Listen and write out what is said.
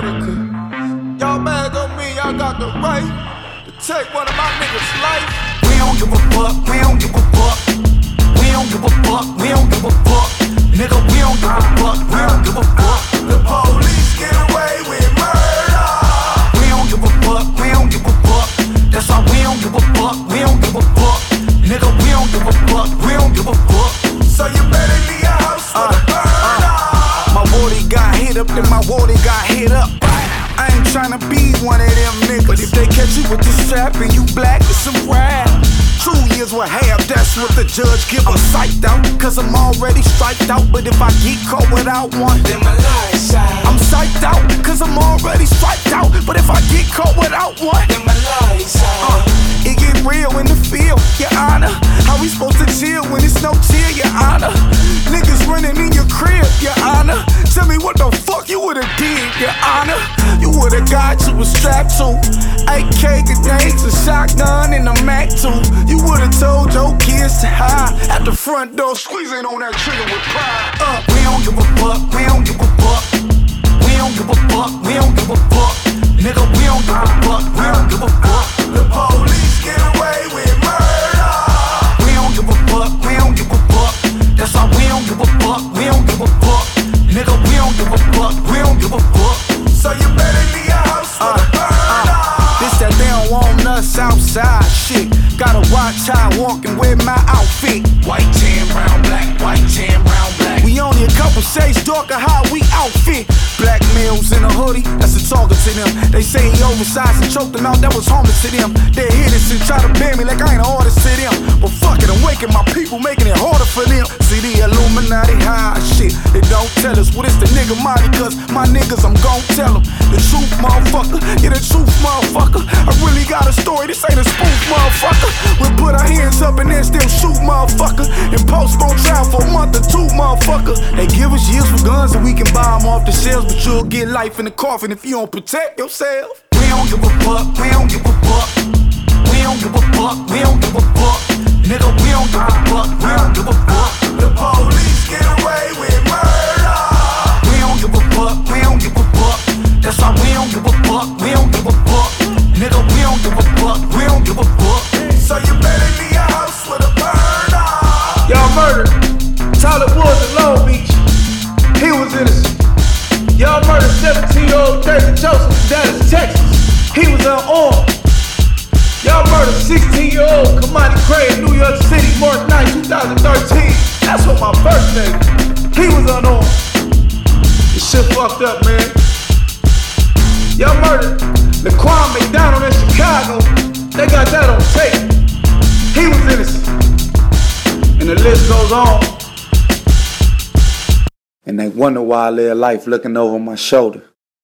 Murder. Y'all mad on me, y'all got the right to take one of my niggas' life. We don't give a fuck, we don't give a fuck. We don't give a fuck, we don't give a fuck. Nigga, we don't give a fuck, we don't give a fuck. The police get away with murder. We don't give a fuck, we don't give a fuck. That's why we don't give a fuck, we don't give a fuck. Nigga, we don't give a fuck, we don't give a fuck. So you better leave your house with a burner. My wardy got hit up, then my wardy got hit up. I ain't tryna be one of them niggas, but if they catch you with the strap and you black, it's a rap. 2 years with half, that's what the judge give. I'm psyched out, cause I'm already striped out. But if I get caught without one, Then my lights out. I'm psyched out, cause I'm already striped out. But if I get caught without one, Then my lights out. it get real in the field, your honor. How we supposed to chill when it's no chill, your honor? Niggas running in your crib, your honor. Tell me what the fuck you would've did, your honor. You would've got you a strap to AK grenades, a shotgun, and a Mac 2. You would've told your kids to hide at the front door, squeezing on that trigger with pride. We don't give a fuck, we don't give a fuck. We don't give a fuck, we don't give a fuck. Nigga, we don't give a fuck, we don't give a fuck. The police get away with murder. We don't give a fuck, we don't give a fuck. That's why we don't give a fuck, we don't give a fuck. Nigga, we don't give a fuck, we don't give a fuck. So you better leave your house with a burner. This that they don't want us outside shit. Gotta watch how I walking with my outfit. White tan, brown, black. White tan, brown, black. We only a couple shades darker how we outfit. Black males in a hoodie, that's a target to them. They say he oversized and choked them out, that was homeless to them. They hit us and try to ban me like I ain't an artist to them. But fuck it, I'm waking my people, making it harder for them. See the Illuminati high shit, they don't tell us what it's the nigga mighty, cause my niggas I'm gon' tell them. The truth, motherfucker, yeah, the truth, motherfucker. I really got a story, this ain't a spoof, motherfucker. We put our hands up and then still shoot, motherfucker. And postpone trial for a month or two, motherfucker. They give us years for guns and we can buy them off the shelves, but you'll get life in the coffin if you don't protect yourself. We don't give a fuck, we don't give a fuck. We don't give a fuck, we don't give a fuck. Nigga, we don't give a fuck, we don't give a fuck. The police get away with murder. We don't give a fuck, we don't give a fuck. That's why we don't give a fuck, we don't give a fuck. Nigga, we don't give a fuck, we don't give a fuck. So you better leave your house with a burner. Y'all murdered Tyler Woods in Long Beach. He was innocent. Y'all murdered 17-year-old David Joseph in Dallas, Texas. He was unarmed. Y'all murdered 16-year-old Kamani Cray in New York City, March 9, 2013. That's what my birthday. He was unarmed. This shit fucked up, man. Y'all murdered Laquan McDonald in Chicago. They got that on tape. He was innocent. And the list goes on. And they wonder why I live life looking over my shoulder.